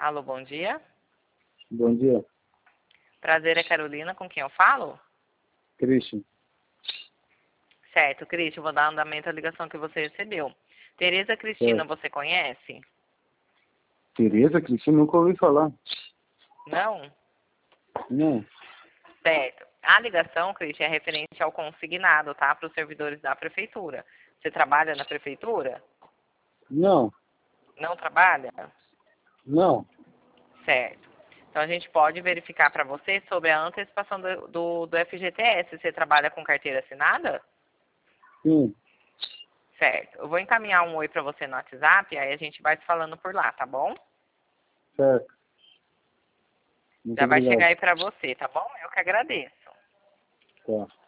Alô, bom dia. Bom dia. Prazer, é Carolina, com quem eu falo? Christian. Certo, Cristian, vou dar andamento à ligação que você recebeu. Tereza Cristina, É. você conhece? Tereza Cristina, nunca ouvi falar. Não? Não. Certo. A ligação, Cristian, é referente ao consignado, tá? Para os servidores da prefeitura. Você trabalha na prefeitura? Não. Não trabalha? Não. Certo. Então a gente pode verificar para você sobre a antecipação do FGTS. Você trabalha com carteira assinada? Sim. Certo. Eu vou encaminhar um oi para você no WhatsApp, aí a gente vai se falando por lá, tá bom? Certo. Muito Já vai obrigado. chegar aí para você, tá bom? Eu que agradeço. Tá.